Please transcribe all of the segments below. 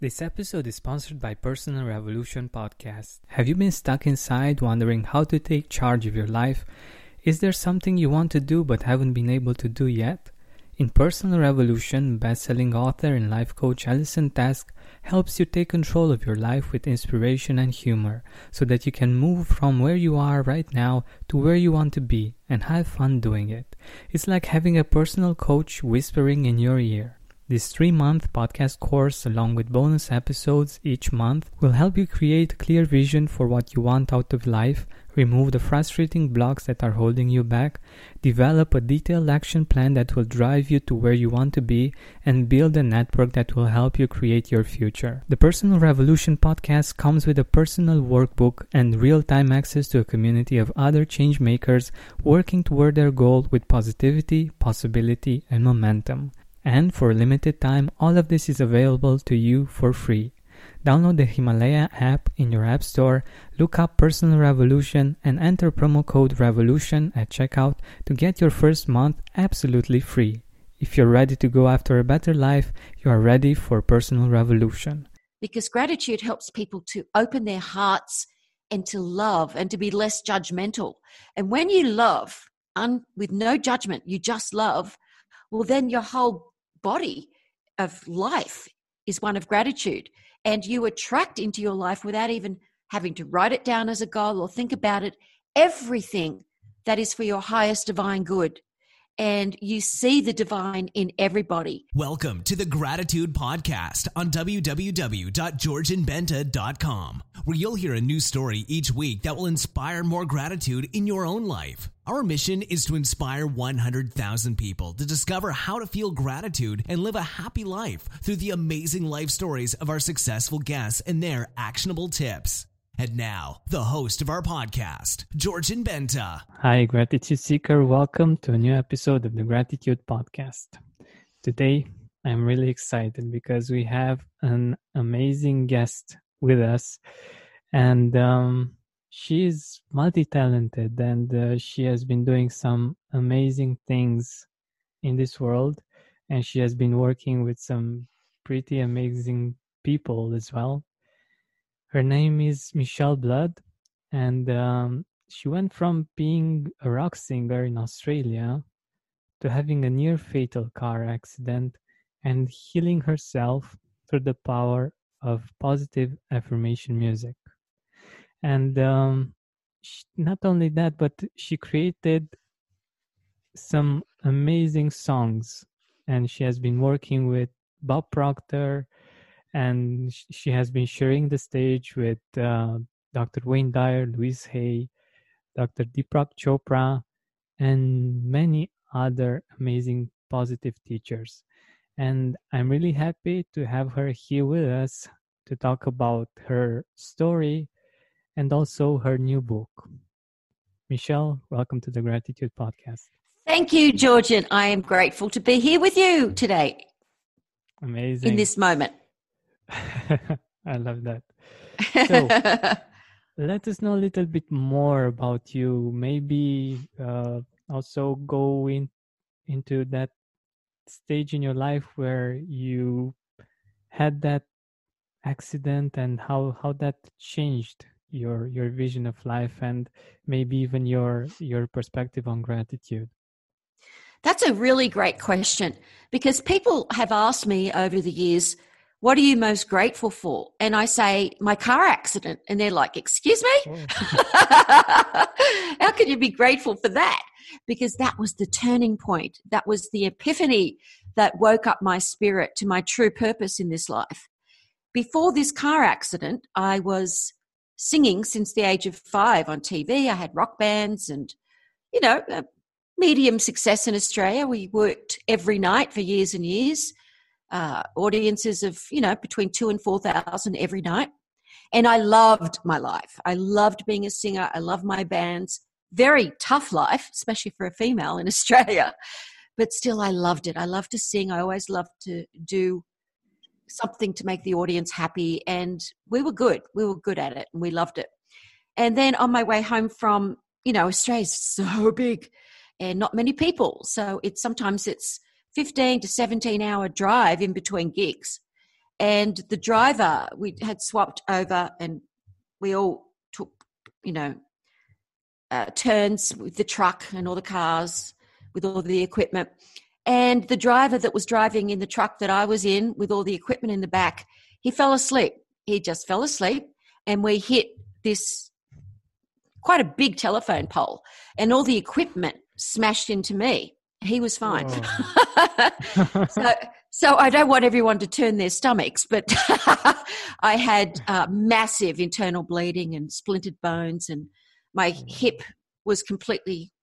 This episode is sponsored by Personal Revolution Podcast. Have you been stuck inside wondering how to take charge of your life? Is there something you want to do but haven't been able to do yet? In Personal Revolution, best-selling author and life coach Alison Task helps you take control of your life with inspiration and humor so that you can move from where you are right now to where you want to be and have fun doing it. It's like having a personal coach whispering in your ear. This 3-month podcast course, along with bonus episodes each month, will help you create a clear vision for what you want out of life, remove the frustrating blocks that are holding you back, develop a detailed action plan that will drive you to where you want to be, and build a network that will help you create your future. The Personal Revolution podcast comes with a personal workbook and real-time access to a community of other change makers working toward their goal with positivity, possibility, and momentum. And for a limited time, all of this is available to you for free. Download the Himalaya app in your app store, look up Personal Revolution, and enter promo code REVOLUTION at checkout to get your first month absolutely free. If you're ready to go after a better life, you are ready for Personal Revolution. Because gratitude helps people to open their hearts and to love and to be less judgmental. And when you love with no judgment, you just love, well, then your whole body of life is one of gratitude, and you attract into your life without even having to write it down as a goal or think about it, everything that is for your highest divine good. And you see the divine in everybody. Welcome to the Gratitude Podcast on www.georgianbenta.com, where you'll hear a new story each week that will inspire more gratitude in your own life. Our mission is to inspire 100,000 people to discover how to feel gratitude and live a happy life through the amazing life stories of our successful guests and their actionable tips. And now, the host of our podcast, Georgian Benta. Hi, Gratitude Seeker. Welcome to a new episode of the Gratitude Podcast. Today, I'm really excited because we have an amazing guest with us. And she's multi-talented and she has been doing some amazing things in this world. And she has been working with some pretty amazing people as well. Her name is Michelle Blood, and she went from being a rock singer in Australia to having a near-fatal car accident and healing herself through the power of positive affirmation music. And not only that, but she created some amazing songs, and she has been working with Bob Proctor, and she has been sharing the stage with Dr. Wayne Dyer, Louise Hay, Dr. Deepak Chopra, and many other amazing positive teachers. And I'm really happy to have her here with us to talk about her story and also her new book. Michelle, welcome to the Gratitude Podcast. Thank you, Georgian. I am grateful to be here with you today. Amazing. In this moment. I love that. So, let us know a little bit more about you. Maybe also go into that stage in your life where you had that accident and how that changed your vision of life and maybe even your perspective on gratitude. That's a really great question, because people have asked me over the years, what are you most grateful for? And I say, my car accident. And they're like, excuse me? Oh. How can you be grateful for that? Because that was the turning point. That was the epiphany that woke up my spirit to my true purpose in this life. Before this car accident, I was singing since the age of 5 on TV. I had rock bands and, medium success in Australia. We worked every night for years and years. Audiences of, between 2,000 and 4,000 every night. And I loved my life. I loved being a singer. I loved my bands. Very tough life, especially for a female in Australia. But still, I loved it. I loved to sing. I always loved to do something to make the audience happy. And we were good. We were good at it and we loved it. And then on my way home from, Australia's so big and not many people. So sometimes it's 15 to 17 hour drive in between gigs. And the driver, we had swapped over, and we all took, turns with the truck and all the cars with all the equipment. And the driver that was driving in the truck that I was in with all the equipment in the back, he fell asleep. He just fell asleep, and we hit this quite a big telephone pole, and all the equipment smashed into me. He was fine. So I don't want everyone to turn their stomachs, but I had massive internal bleeding and splintered bones, and my hip was completely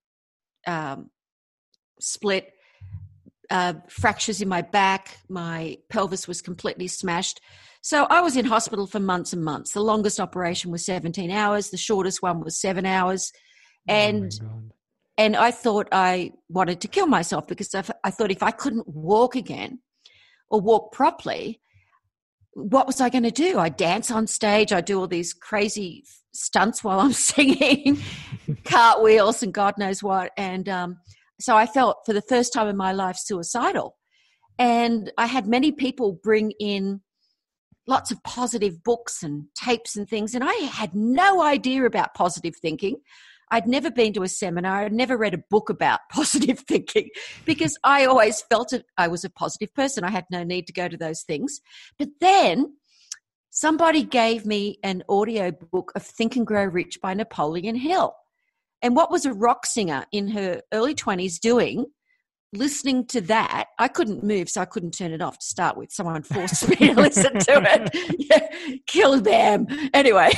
split. Fractures in my back, my pelvis was completely smashed. So I was in hospital for months and months. The longest operation was 17 hours. The shortest one was 7 hours. And I thought I wanted to kill myself, because I thought if I couldn't walk again or walk properly, what was I going to do? I dance on stage. I do all these crazy stunts while I'm singing, cartwheels and God knows what. And so I felt for the first time in my life suicidal. And I had many people bring in lots of positive books and tapes and things. And I had no idea about positive thinking. I'd never been to a seminar. I'd never read a book about positive thinking, because I always felt I was a positive person. I had no need to go to those things. But then somebody gave me an audio book of Think and Grow Rich by Napoleon Hill. And what was a rock singer in her early 20s doing, listening to that? I couldn't move, so I couldn't turn it off to start with. Someone forced me to listen to it. Yeah, kill them. Anyway.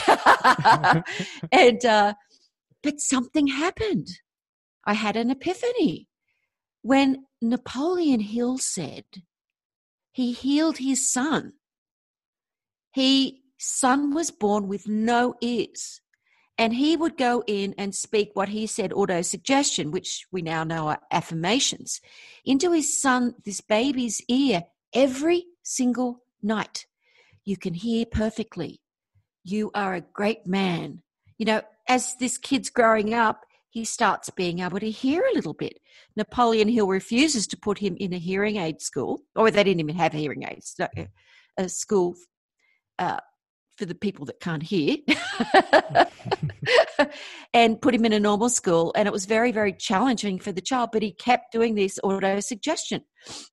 But something happened. I had an epiphany when Napoleon Hill said he healed his son. His son was born with no ears. And he would go in and speak what he said, auto-suggestion, which we now know are affirmations, into his son, this baby's ear every single night. You can hear perfectly. You are a great man. As this kid's growing up, he starts being able to hear a little bit. Napoleon Hill refuses to put him in a hearing aid school, or they didn't even have hearing aids, a school for the people that can't hear, and put him in a normal school. And it was very, very challenging for the child, but he kept doing this auto-suggestion.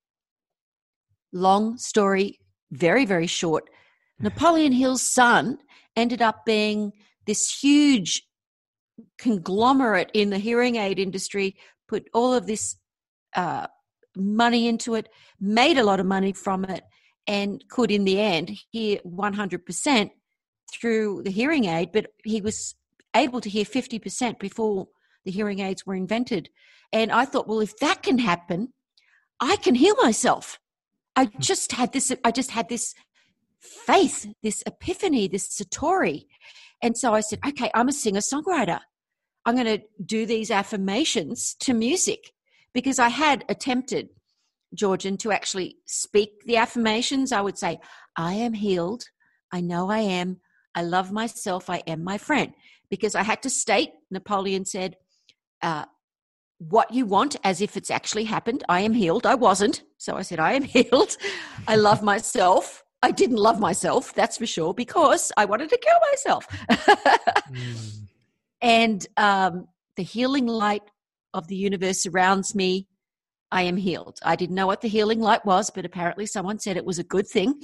Long story, very, very short. Napoleon Hill's son ended up being this huge conglomerate in the hearing aid industry, put all of this money into it, made a lot of money from it, and could in the end hear 100% through the hearing aid, but he was able to hear 50% before the hearing aids were invented. And I thought, well, if that can happen, I can heal myself. I just had this faith, this epiphany, this satori. And so I said, okay, I'm a singer-songwriter. I'm going to do these affirmations to music, because I had attempted, Georgian, to actually speak the affirmations. I would say, I am healed. I know I am. I love myself. I am my friend. Because I had to state, Napoleon said, what you want as if it's actually happened. I am healed. I wasn't. So I said, I am healed. I love myself. I didn't love myself, that's for sure, because I wanted to kill myself. And the healing light of the universe surrounds me. I am healed. I didn't know what the healing light was, but apparently someone said it was a good thing.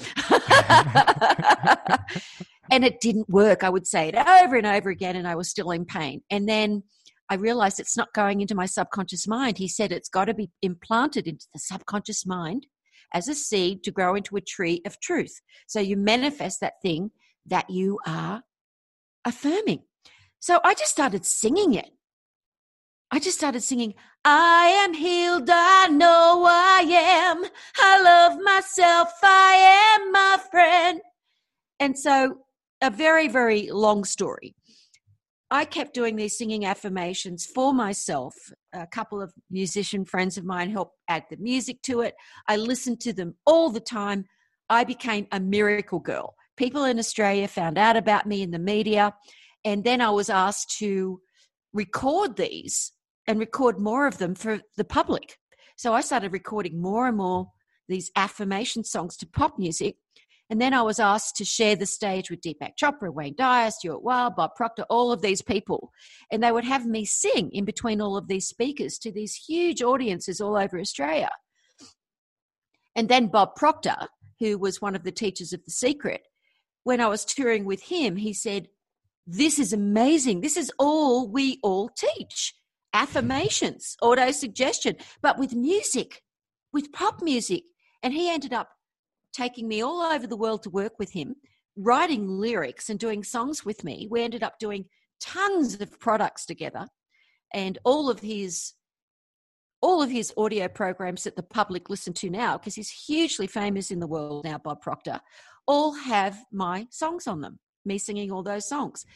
And it didn't work. I would say it over and over again, and I was still in pain. And then I realized it's not going into my subconscious mind. He said it's got to be implanted into the subconscious mind as a seed to grow into a tree of truth. So you manifest that thing that you are affirming. So I just started singing it. I just started singing, I am healed, I know I am. I love myself, I am my friend. And so a very, very long story. I kept doing these singing affirmations for myself. A couple of musician friends of mine helped add the music to it. I listened to them all the time. I became a miracle girl. People in Australia found out about me in the media, and then I was asked to record these and record more of them for the public. So I started recording more and more these affirmation songs to pop music. And then I was asked to share the stage with Deepak Chopra, Wayne Dyer, Stuart Wilde, Bob Proctor, all of these people. And they would have me sing in between all of these speakers to these huge audiences all over Australia. And then Bob Proctor, who was one of the teachers of The Secret, when I was touring with him, he said, "This is amazing. This is all we all teach. Affirmations, auto-suggestion, but with music, with pop music." And he ended up taking me all over the world to work with him, writing lyrics and doing songs with me. We ended up doing tons of products together, and all of his audio programs that the public listen to now, because he's hugely famous in the world now, Bob Proctor, all have my songs on them, me singing all those songs.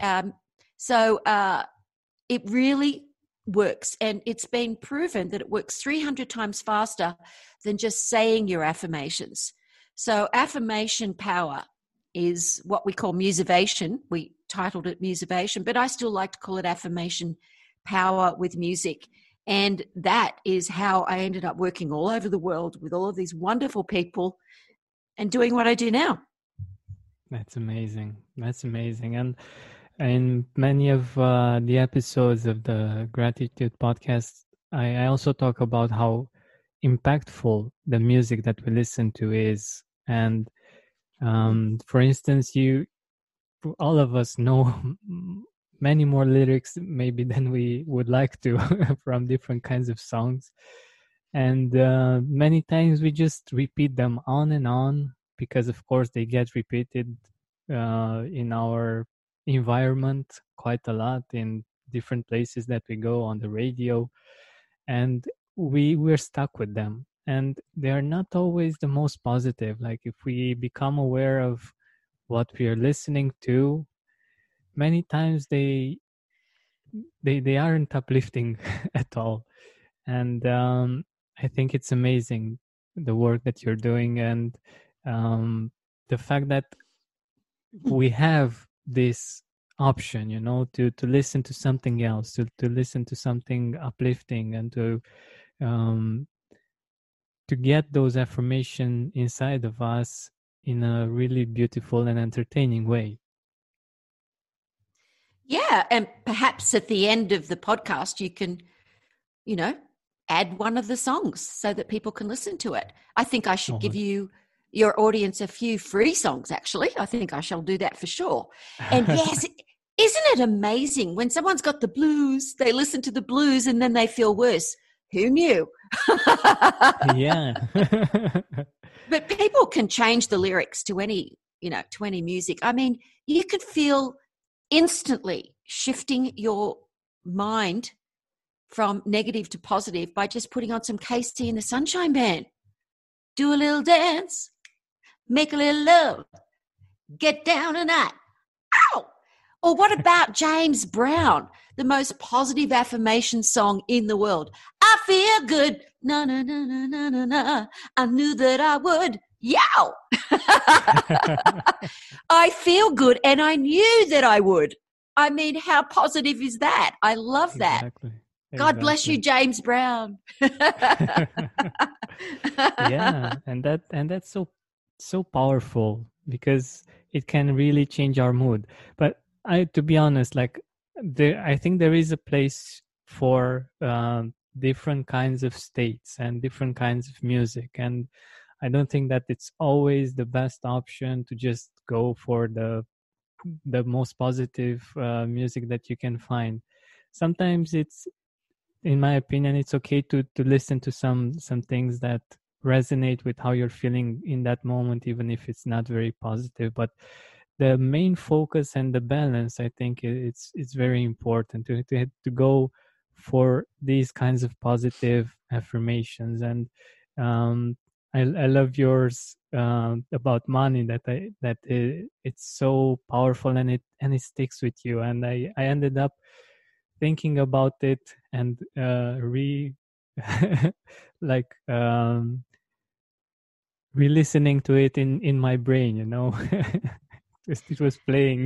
So it really works, and it's been proven that it works 300 times faster than just saying your affirmations. So affirmation power is what we call musivation. We titled it musivation, but I still like to call it affirmation power with music. And that is how I ended up working all over the world with all of these wonderful people and doing what I do now. That's amazing. That's amazing. And in many of the episodes of the Gratitude podcast, I also talk about how impactful the music that we listen to is. And for instance, all of us know many more lyrics maybe than we would like to from different kinds of songs. And many times we just repeat them on and on because, of course, they get repeated in our environment quite a lot in different places that we go, on the radio, and we're stuck with them. And they're not always the most positive. Like, if we become aware of what we are listening to, many times they aren't uplifting at all. And I think it's amazing, the work that you're doing, and the fact that we have this option, to listen to something else, to listen to something uplifting, and to get those affirmation inside of us in a really beautiful and entertaining way. Yeah, and perhaps at the end of the podcast, you can, add one of the songs so that people can listen to it. I think I should give your audience a few free songs, actually. I think I shall do that for sure. And yes, isn't it amazing when someone's got the blues, they listen to the blues and then they feel worse? Who knew? Yeah. But people can change the lyrics to any music. I mean, you could feel instantly shifting your mind from negative to positive by just putting on some KC and the Sunshine Band. Do a little dance, make a little love, get down tonight. Ow! Or what about James Brown, the most positive affirmation song in the world? I feel good. Na, na, na, na, na, na, na. I knew that I would. Yow! I feel good and I knew that I would. I mean, how positive is that? I love that. Exactly. God bless you, James Brown. Yeah, and that's so powerful, because it can really change our mood. But to be honest, I think there is a place for different kinds of states and different kinds of music, and I don't think that it's always the best option to just go for the most positive music that you can find. Sometimes in my opinion, it's okay to listen to some things that resonate with how you're feeling in that moment, even if it's not very positive. But the main focus and the balance, I think it's very important to go for these kinds of positive affirmations. And I love yours about money, that it's so powerful, and it sticks with you. And I ended up thinking about it and re-listening to it in my brain, it was playing.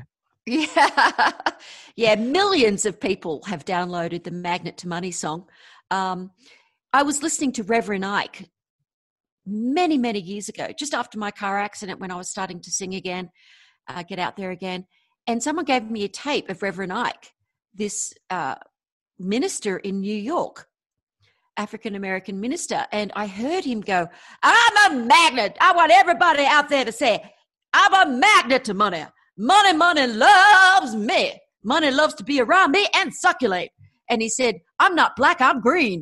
Yeah, millions of people have downloaded the Magnet to Money song. I was listening to Reverend Ike many, many years ago, just after my car accident when I was starting to sing again, get out there again. And someone gave me a tape of Reverend Ike, this minister in New York, African-American minister. And I heard him go, I'm a magnet. I want everybody out there to say, I'm a magnet to money. Money, money loves me. Money loves to be around me and succulate. And he said, I'm not black, I'm green.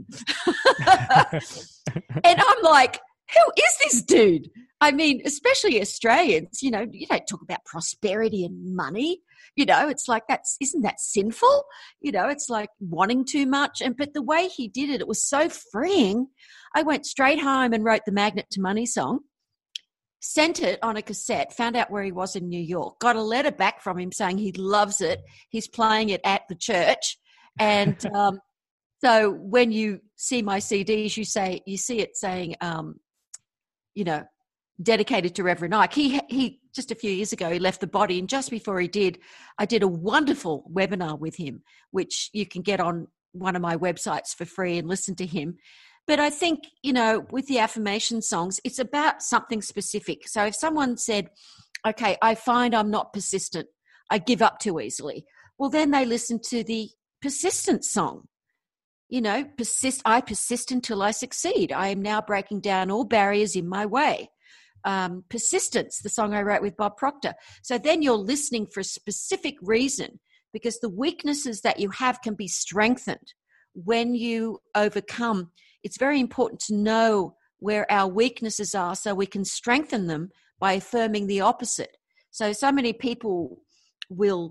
And I'm like, who is this dude? I mean, especially Australians, you know, you don't talk about prosperity and money. You know, it's like, isn't that sinful? You know, it's like wanting too much. But the way he did it, it was so freeing. I went straight home and wrote the Magnet to Money song, sent it on a cassette, found out where he was in New York, got a letter back from him saying he loves it. He's playing it at the church. And so when you see my CDs, you see it saying, you know, dedicated to Reverend Ike. He just a few years ago, he left the body, and just before he did, I did a wonderful webinar with him, which you can get on one of my websites for free and listen to him. But I think, you know, with the affirmation songs, it's about something specific. So if someone said, okay, I find I'm not persistent, I give up too easily, well, then they listen to the persistence song. You know, I persist until I succeed. I am now breaking down all barriers in my way. Persistence, the song I wrote with Bob Proctor. So then you're listening for a specific reason, because the weaknesses that you have can be strengthened when you overcome. It's very important to know where our weaknesses are so we can strengthen them by affirming the opposite. So many people will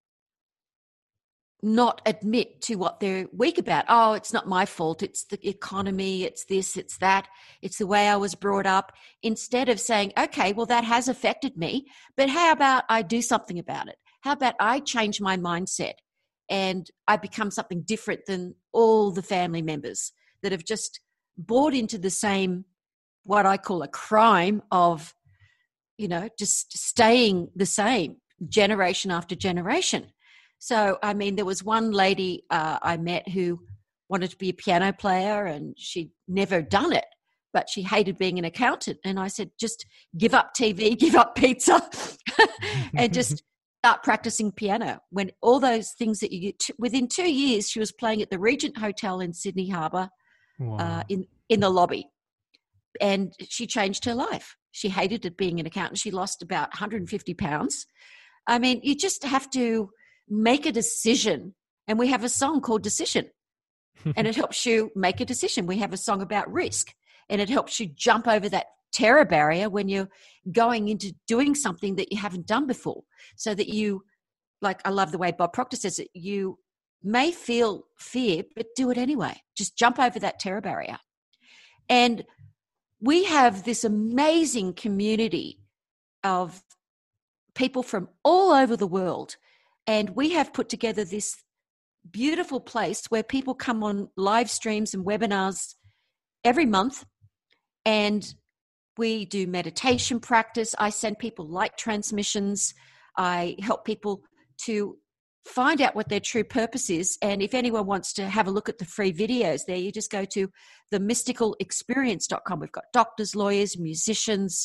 not admit to what they're weak about. Oh, it's not my fault. It's the economy. It's this, it's that. It's the way I was brought up. Instead of saying, okay, well, that has affected me, but how about I do something about it? How about I change my mindset and I become something different than all the family members that have just bought into the same, what I call a crime of, you know, just staying the same generation after generation. So, I mean, there was one lady I met who wanted to be a piano player, and she'd never done it, but she hated being an accountant. And I said, just give up TV, give up pizza, and just start practicing piano. When all those things that you get, within 2 years, she was playing at the Regent Hotel in Sydney Harbour. Wow. In the lobby. And she changed her life. She hated it being an accountant. She lost about 150 pounds. I mean, you just have to make a decision. And we have a song called Decision. And it helps you make a decision. We have a song about risk. And it helps you jump over that terror barrier when you're going into doing something that you haven't done before. So that you, like, I love the way Bob Proctor says it, you may feel fear, but do it anyway. Just jump over that terror barrier. And we have this amazing community of people from all over the world. And we have put together this beautiful place where people come on live streams and webinars every month. And we do meditation practice. I send people light transmissions. I help people to find out what their true purpose is. And if anyone wants to have a look at the free videos there, you just go to themysticalexperience.com. We've got doctors, lawyers, musicians,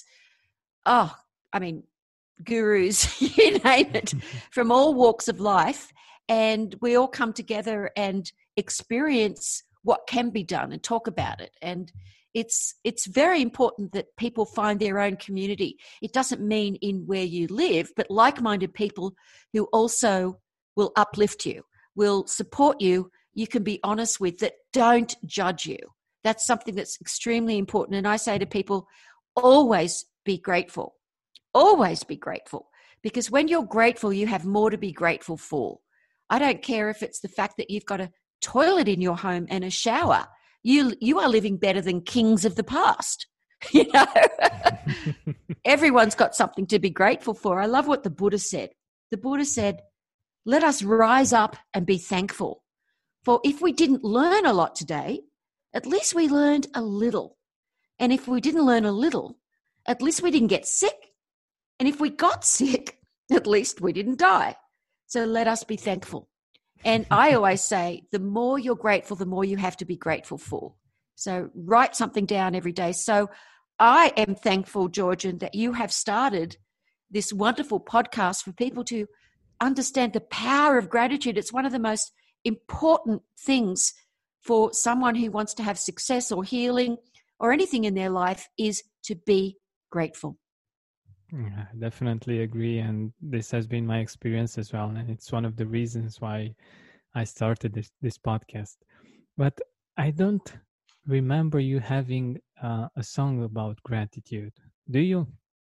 gurus, you name it, from all walks of life. And we all come together and experience what can be done and talk about it. And it's very important that people find their own community. It doesn't mean in where you live, but like-minded people who also will uplift you, will support you, you can be honest with, that don't judge you. That's something that's extremely important. And I say to people, always be grateful. Always be grateful. Because when you're grateful, you have more to be grateful for. I don't care if it's the fact that you've got a toilet in your home and a shower. You are living better than kings of the past. You know, everyone's got something to be grateful for. I love what the Buddha said. The Buddha said, let us rise up and be thankful. For if we didn't learn a lot today, at least we learned a little. And if we didn't learn a little, at least we didn't get sick. And if we got sick, at least we didn't die. So let us be thankful. And I always say, the more you're grateful, the more you have to be grateful for. So write something down every day. So I am thankful, Georgian, that you have started this wonderful podcast for people to understand the power of gratitude. It's one of the most important things for someone who wants to have success or healing or anything in their life is to be grateful. Yeah, I definitely agree. And this has been my experience as well. And it's one of the reasons why I started this podcast. But I don't remember you having a song about gratitude. Do you?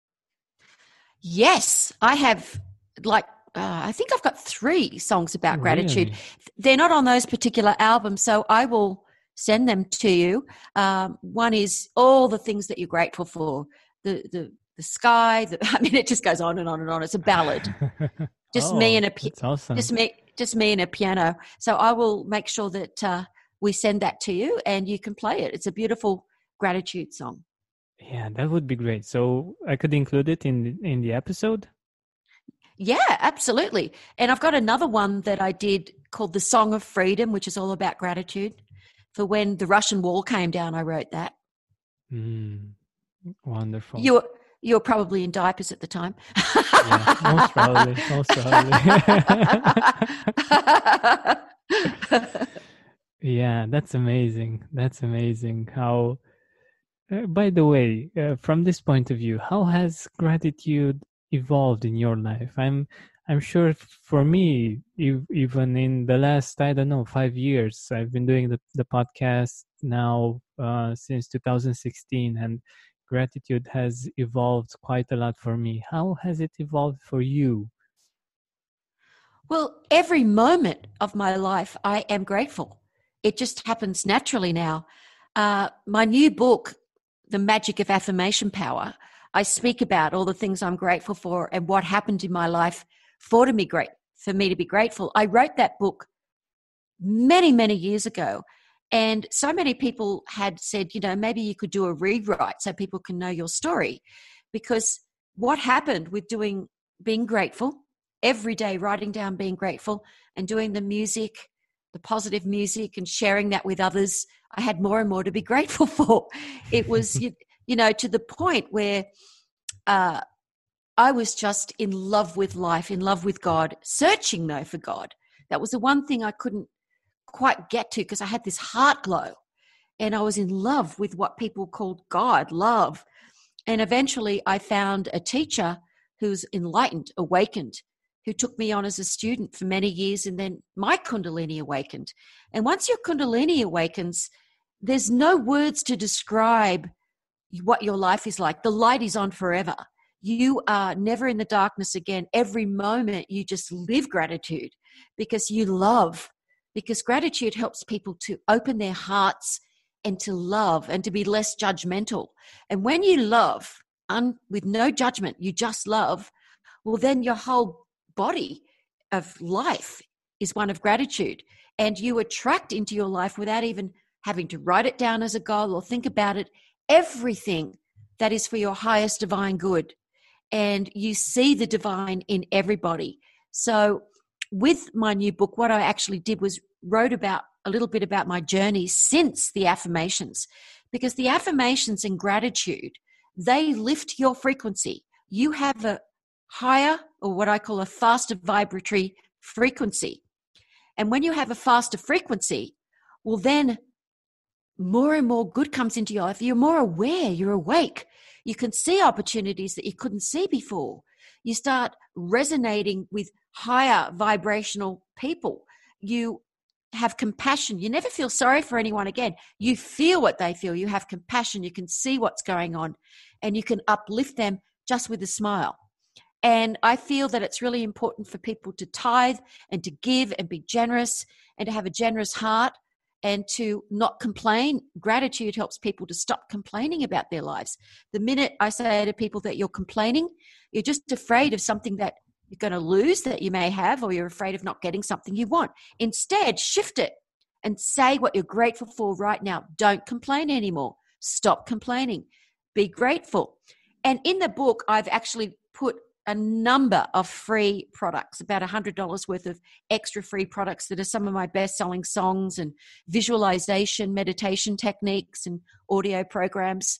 Yes, I have I think I've got 3 songs about gratitude. Really? They're not on those particular albums, so I will send them to you. One is all the things that you're grateful for. The sky, I mean, it just goes on and on and on. It's a ballad. Just me and that's awesome. just me and a piano. So I will make sure that we send that to you and you can play it. It's a beautiful gratitude song. Yeah, that would be great. So I could include it in the episode? Yeah, absolutely. And I've got another one that I did called The Song of Freedom, which is all about gratitude. For when the Russian wall came down, I wrote that. Wonderful. You were probably in diapers at the time. Yeah, most probably. Yeah, that's amazing. That's amazing. How, by the way, from this point of view, how has gratitude evolved in your life? I'm sure for me, even in the last, 5 years, I've been doing the podcast now since 2016, and gratitude has evolved quite a lot for me. How has it evolved for you? Well, every moment of my life, I am grateful. It just happens naturally now. My new book, The Magic of Affirmation Power, I speak about all the things I'm grateful for and what happened in my life for me to be grateful. I wrote that book many, many years ago. And so many people had said, maybe you could do a rewrite so people can know your story. Because what happened with being grateful, every day writing down being grateful and doing the music, the positive music and sharing that with others, I had more and more to be grateful for. It was, to the point where I was just in love with life, in love with God, searching though for God. That was the one thing I couldn't quite get to because I had this heart glow and I was in love with what people called God, love. And eventually I found a teacher who's enlightened, awakened, who took me on as a student for many years, and then my Kundalini awakened. And once your Kundalini awakens, there's no words to describe what your life is like. The light is on forever. You are never in the darkness again. Every moment you just live gratitude because you love. Because gratitude helps people to open their hearts and to love and to be less judgmental. And when you love with no judgment, you just love, well, then your whole body of life is one of gratitude. And you attract into your life without even having to write it down as a goal or think about it, everything that is for your highest divine good. And you see the divine in everybody. So with my new book, what I actually did was wrote about a little bit about my journey since the affirmations, because the affirmations and gratitude, they lift your frequency. You have a higher, or what I call a faster vibratory frequency. And when you have a faster frequency, well, then more and more good comes into your life. You're more aware, you're awake. You can see opportunities that you couldn't see before. You start resonating with higher vibrational people. You have compassion. You never feel sorry for anyone again. You feel what they feel. You have compassion. You can see what's going on and you can uplift them just with a smile. And I feel that it's really important for people to tithe and to give and be generous and to have a generous heart and to not complain. Gratitude helps people to stop complaining about their lives. The minute I say to people that you're complaining, you're just afraid of something that you're going to lose that you may have, or you're afraid of not getting something you want. Instead, shift it and say what you're grateful for right now. Don't complain anymore. Stop complaining. Be grateful. And in the book, I've actually put a number of free products, about $100 worth of extra free products that are some of my best-selling songs and visualization, meditation techniques and audio programs.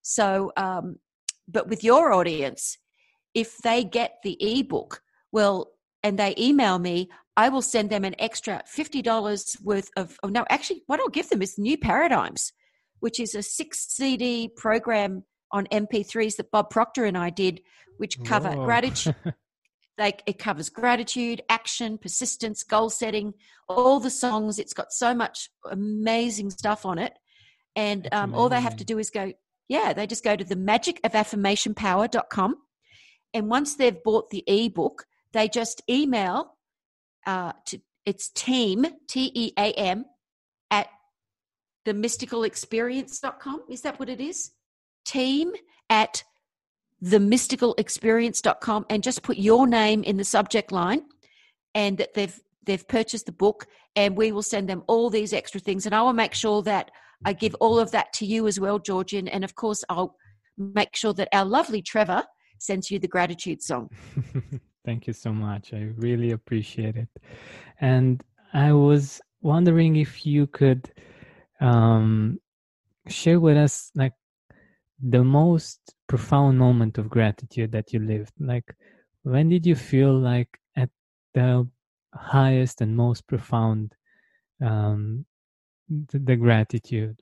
So, but with your audience, if they get the ebook, well, and they email me, I will send them an extra $50 worth of, oh no, actually what I'll give them is New Paradigms, which is a 6 CD program on MP3s that Bob Proctor and I did, which cover gratitude. It covers gratitude, action, persistence, goal setting, all the songs. It's got so much amazing stuff on it. And all they have to do is go, they just go to the magicofaffirmationpower.com. And once they've bought the ebook, they just email it's team, TEAM, at themysticalexperience.com. Is that what it is? Team at themysticalexperience.com, and just put your name in the subject line and that they've purchased the book, and we will send them all these extra things. And I will make sure that I give all of that to you as well, Georgian. And of course, I'll make sure that our lovely Trevor sends you the gratitude song. Thank you so much. I really appreciate it. And I was wondering if you could share with us like the most profound moment of gratitude that you lived. Like, when did you feel like at the highest and most profound the gratitude?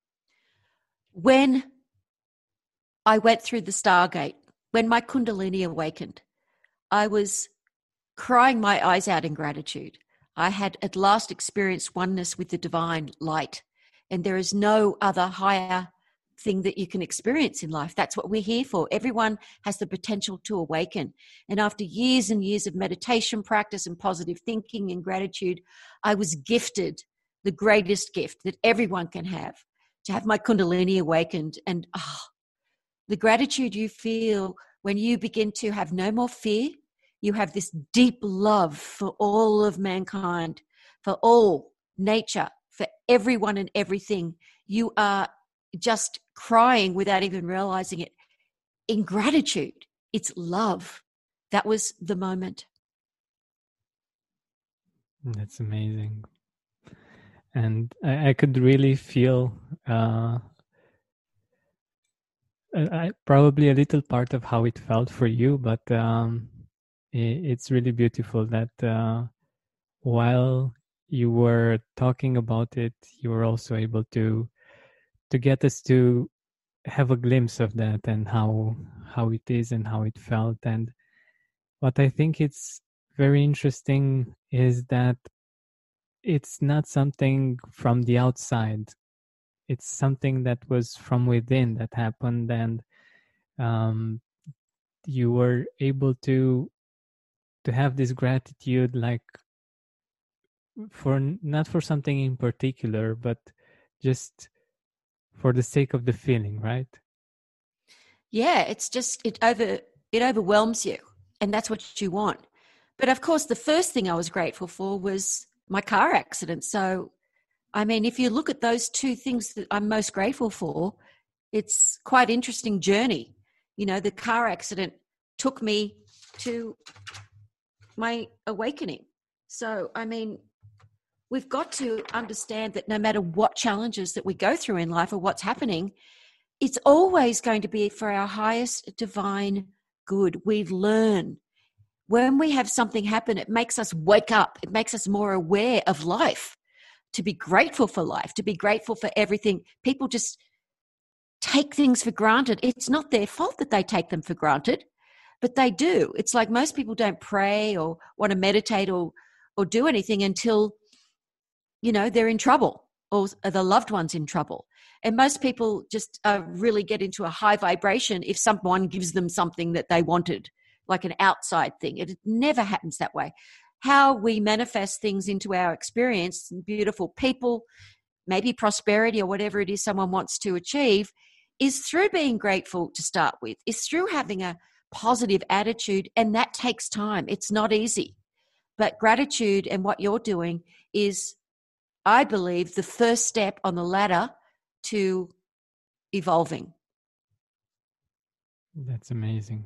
When I went through the Stargate, when my Kundalini awakened, I was crying my eyes out in gratitude. I had at last experienced oneness with the divine light, and there is no other higher thing that you can experience in life. That's what we're here for. Everyone has the potential to awaken. And after years and years of meditation practice and positive thinking and gratitude, I was gifted the greatest gift that everyone can have, to have my Kundalini awakened. And the gratitude you feel when you begin to have no more fear. You have this deep love for all of mankind, for all nature, for everyone and everything. You are just crying without even realizing it. In gratitude, it's love. That was the moment. That's amazing. And I could really feel probably a little part of how it felt for you, but it's really beautiful that while you were talking about it, you were also able to get us to have a glimpse of that and how it is and how it felt. And what I think it's very interesting is that it's not something from the outside. It's something that was from within that happened, and you were able to have this gratitude, like for not for something in particular, but just for the sake of the feeling, right? Yeah, it's just it overwhelms you, and that's what you want. But of course, the first thing I was grateful for was my car accident. So, I mean, if you look at those two things that I'm most grateful for, it's quite an interesting journey. You know, the car accident took me to my awakening. So, I mean, we've got to understand that no matter what challenges that we go through in life or what's happening, it's always going to be for our highest divine good. We learn. When we have something happen, it makes us wake up. It makes us more aware of life, to be grateful for life, to be grateful for everything. People just take things for granted. It's not their fault that they take them for granted, but they do. It's like most people don't pray or want to meditate or do anything until, you know, they're in trouble or the loved one's in trouble. And most people just really get into a high vibration if someone gives them something that they wanted, like an outside thing. It never happens that way. How we manifest things into our experience, beautiful people, maybe prosperity or whatever it is someone wants to achieve, is through being grateful to start with, is through having a positive attitude, and that takes time. It's not easy. But gratitude and what you're doing is, I believe, the first step on the ladder to evolving. That's amazing.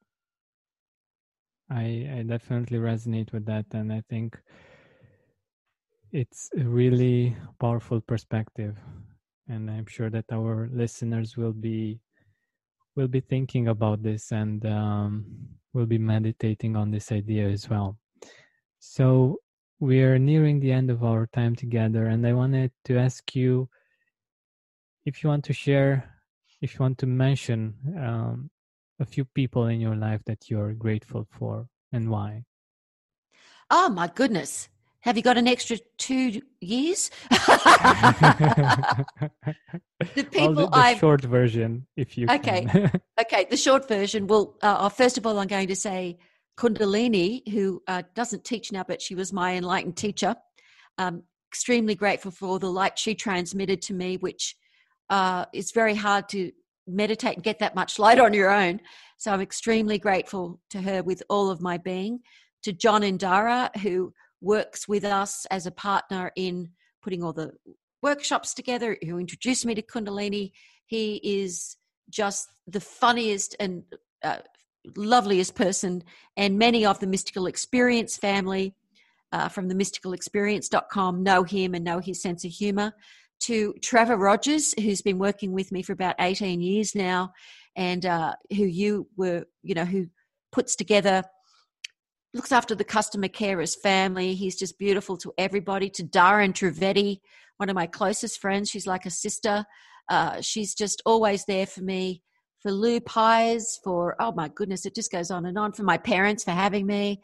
I definitely resonate with that, and I think it's a really powerful perspective, and I'm sure that our listeners will be we'll be thinking about this, and we'll be meditating on this idea as well. So we are nearing the end of our time together, and I wanted to ask you if you want to share, if you want to mention a few people in your life that you're grateful for and why. Oh, my goodness. Have you got an extra 2 years? The people the short version, if you can. Okay, the short version. Well, first of all, I'm going to say Kundalini, who doesn't teach now, but she was my enlightened teacher. Extremely grateful for all the light she transmitted to me, which is very hard to meditate and get that much light on your own. So I'm extremely grateful to her with all of my being. To John Indara, who works with us as a partner in putting all the workshops together, who introduced me to Kundalini. He is just the funniest and loveliest person, and many of the Mystical Experience family from the mysticalexperience.com know him and know his sense of humor. To Trevor Rogers, who's been working with me for about 18 years now, and who puts together, looks after the customer care as family. He's just beautiful to everybody. To Darren Trivedi, one of my closest friends. She's like a sister. She's just always there for me. For Lou Pies, for, oh my goodness, it just goes on and on. For my parents for having me.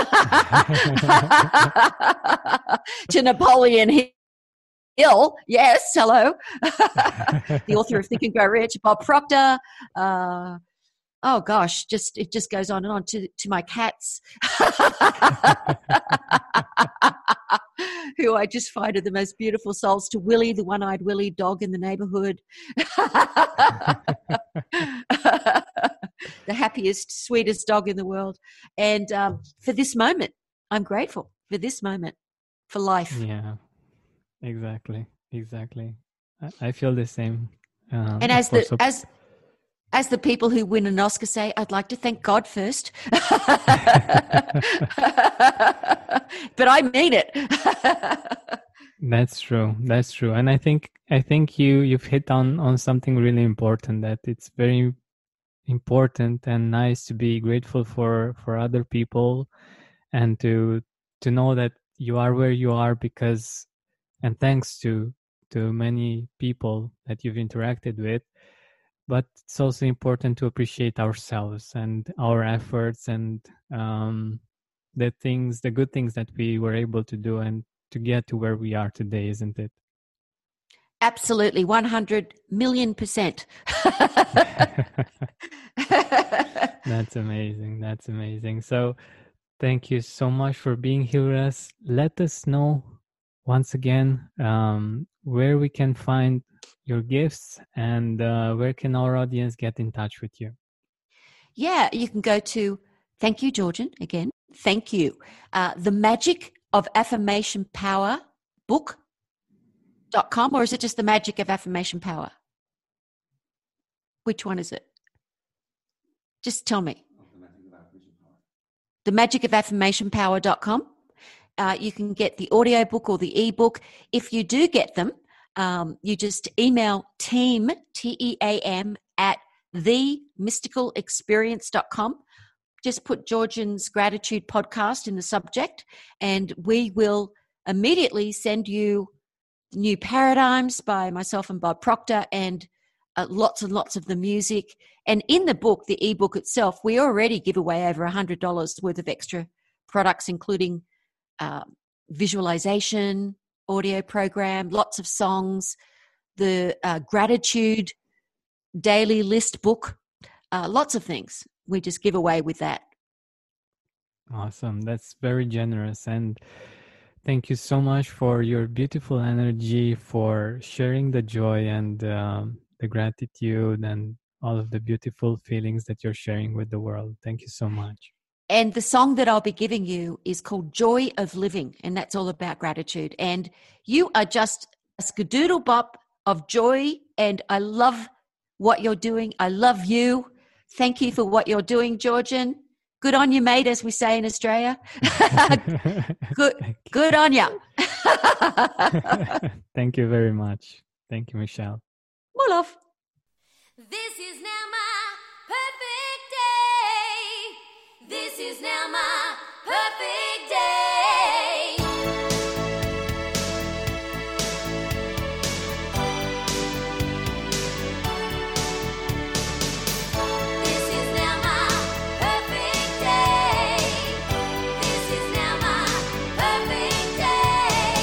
To Napoleon Hill, yes, hello. The author of Think and Grow Rich. Bob Proctor. Oh gosh, it just goes on and on. To my cats, who I just find are the most beautiful souls. To Willie, the one-eyed Willie dog in the neighborhood, the happiest, sweetest dog in the world. And for this moment, I'm grateful for this moment, for life. Yeah, exactly. I feel the same. And as the people who win an Oscar say, I'd like to thank God first. But I mean it. That's true. And I think you've hit on something really important, that it's very important and nice to be grateful for other people, and to know that you are where you are because and thanks to many people that you've interacted with. But it's also important to appreciate ourselves and our efforts and the good things that we were able to do and to get to where we are today, isn't it? Absolutely, 100 million %. That's amazing. So thank you so much for being here with us. Let us know once again where we can find your gifts, and where can our audience get in touch with you? Yeah, you can go to, thank you, Georgian, again, thank you, The Magic of Affirmation Power book.com, or is it just The Magic of Affirmation Power? Which one is it? Just tell me. The Magic of Affirmation Power.com. You can get the audio book or the ebook. If you do get them, you just email team, TEAM, at themysticalexperience.com. Just put Georgian's Gratitude Podcast in the subject, and we will immediately send you New Paradigms by myself and Bob Proctor, and lots and lots of the music. And in the book, the ebook itself, we already give away over $100 worth of extra products, including visualization, audio program, lots of songs, the gratitude daily list book, lots of things we just give away with that. Awesome. That's very generous. And thank you so much for your beautiful energy, for sharing the joy and the gratitude and all of the beautiful feelings that you're sharing with the world. Thank you so much. And the song that I'll be giving you is called Joy of Living, and that's all about gratitude. And you are just a skadoodle bop of joy, and I love what you're doing. I love you. Thank you for what you're doing, Georgian. Good on you, mate, as we say in Australia. Good on you. Thank you very much. Thank you, Michelle. More love. This is now my is now my perfect day. This is now my perfect day. This is now my perfect day.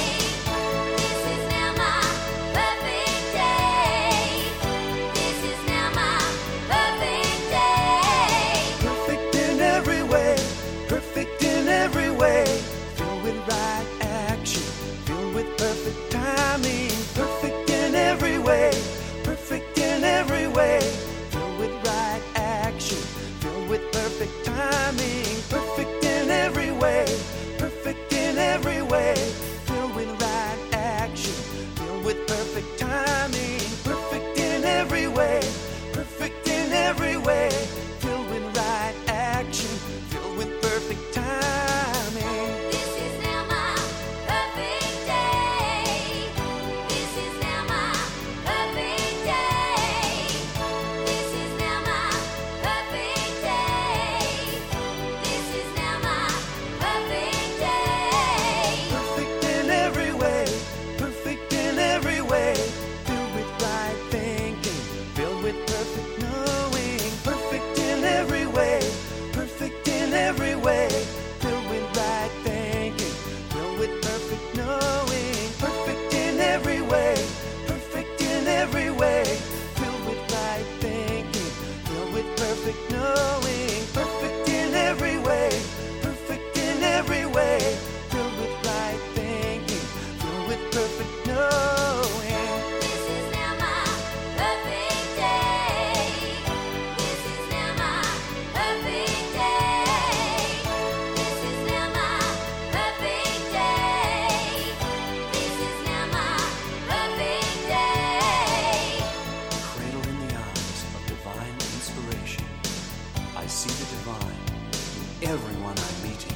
This is now my perfect day. This is now my perfect day. Perfect in every way, perfect in every way. Filled with right action, filled with perfect timing. Perfect in every way, perfect in every way. Filled with right action, filled with perfect timing. Perfect in every way, perfect in every way. Filled with right action, filled with perfect timing. Perfect in every way, perfect in every way. Filled with right action, filled with perfect timing. This is now my perfect day. This is now my perfect day. This is now my perfect day. This is now my perfect day. Perfect in every way, perfect in every way. Filled with right thinking, filled with perfect knowing. Perfect in every way, perfect in every way. Filled with right thinking, filled with perfect knowing. Perfect in every way, perfect in every way. Filled with right thinking, filled with perfect knowing. Perfect in every way, perfect in every way. Filled with right thinking, filled with perfect knowing. This is now my perfect day. This is now my perfect day. This is now my perfect day. This is now my perfect day. Cradled in the arms of divine inspiration, I see the divine in everyone I'm meeting.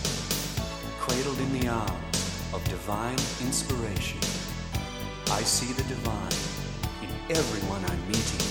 Cradled in the arms of divine inspiration, I see the divine in everyone I'm meeting.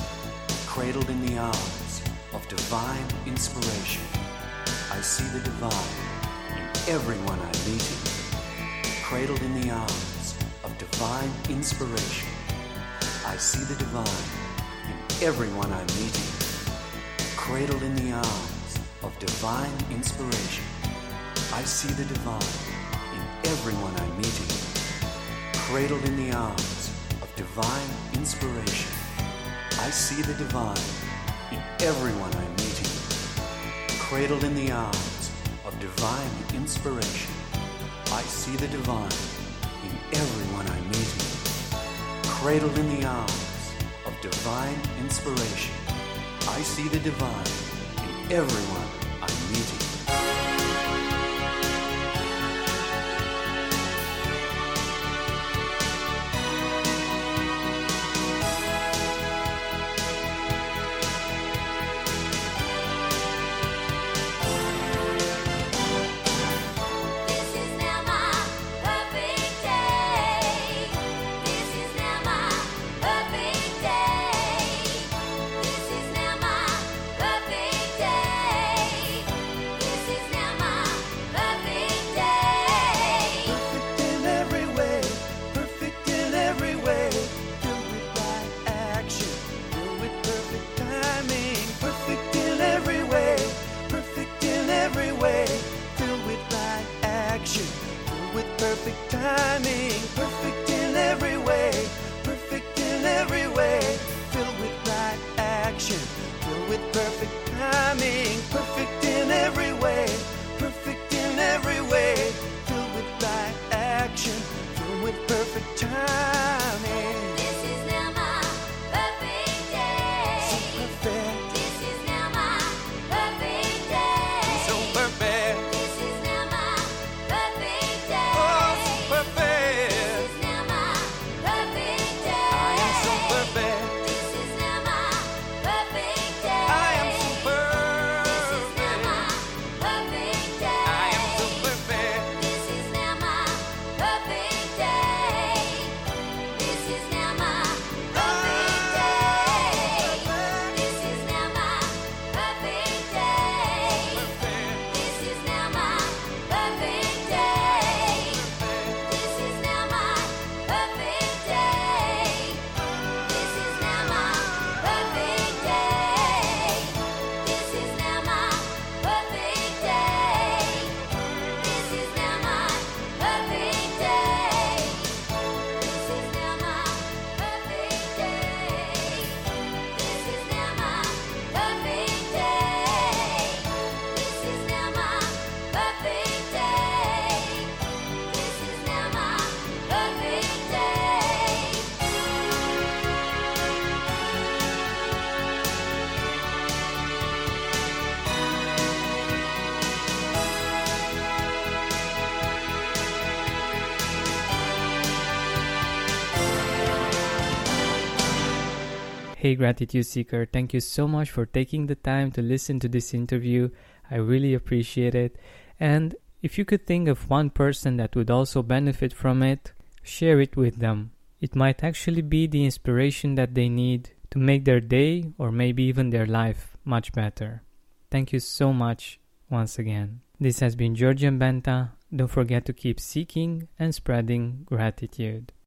Cradled in the arms of divine inspiration, I see the divine in everyone I'm meeting. Cradled in the arms of divine inspiration, I see the divine in everyone I'm meeting. Cradled in the arms of divine inspiration, I see the divine in everyone I'm meeting. Cradled in the arms of divine inspiration, I see the divine in everyone I'm meeting. Cradled in the arms of divine inspiration, I see the divine in everyone I'm meeting. Cradled in the arms of divine inspiration, I see the divine in everyone I'm meeting. This is now my perfect day. This is now my perfect day. This is now my perfect day. This is now my perfect day. Perfect in every way, perfect in every way. Filled with right action, filled with perfect timing. Perfect in every way, perfect in every way. Filled with right action, filled with perfect timing. Perfect in every way, perfect in every way. Filled with right action, filled with perfect timing. Perfect in every way, perfect in every way. Filled with right action, filled with perfect timing. This is now my perfect day. Perfect, This is now my perfect day. so perfect, This is now my perfect day. oh, so This perfect. is Hey Gratitude Seeker, thank you so much for taking the time to listen to this interview. I really appreciate it. And if you could think of one person that would also benefit from it, share it with them. It might actually be the inspiration that they need to make their day or maybe even their life much better. Thank you so much once again. This has been Georgian Benta. Don't forget to keep seeking and spreading gratitude.